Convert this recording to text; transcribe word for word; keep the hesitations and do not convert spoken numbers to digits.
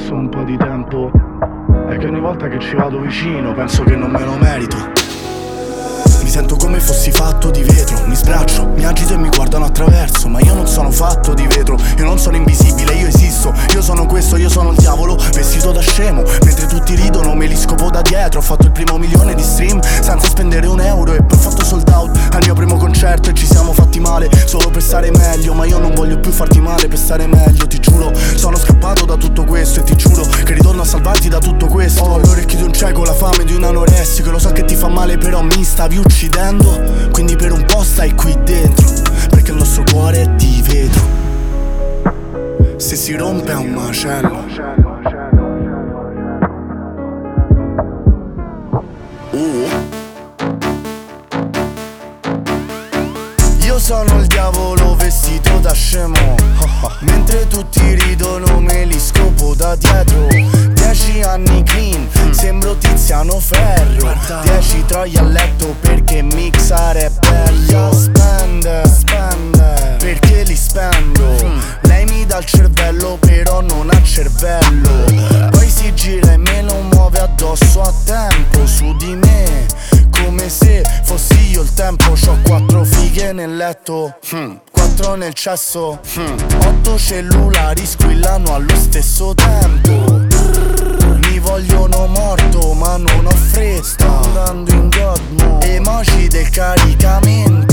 passo un po' di tempo è che ogni volta che ci vado vicino penso che non me lo merito. Mi sento come fossi fatto di vetro, mi sbraccio, mi agito e mi guardano attraverso. Ma io non sono fatto di vetro, io non sono invisibile, io esisto. Io sono questo, io sono il diavolo, vestito da scemo. Mentre tutti ridono me li scopo da dietro. Ho fatto il primo milione di stream senza spendere un euro e poi ho fatto sold out al mio primo concerto e ci siamo fatti male solo per stare meglio. Ma io non voglio più farti male per stare meglio, ti giuro. Sono scappato da tutto questo e ti giuro che ritorno a salvarti da tutto questo. Ho le orecchie di un cieco, la fame di un anoressico. Lo so che ti fa male però mi stavi uccidendo, quindi per un po' stai qui dentro, perché il nostro cuore è di vetro. Se si rompe è un macello. uh. Io sono il diavolo vestito da scemo, mentre tutti ridono me li scopo da dietro. Dieci anni clean, sembro Tiziano Ferro. Dieci troie a letto perché mixare è bello. Spende, spende, perché li spendo. Lei mi dà il cervello però non ha cervello. Poi si gira e me lo muove addosso a tempo su di me, come se fossi io il tempo. C'ho quattro fighe nel letto, hmm. quattro nel cesso, hmm. otto cellulari squillano allo stesso tempo. Mi vogliono morto ma non ho fretta. Sto andando in God mode, emoji del caricamento.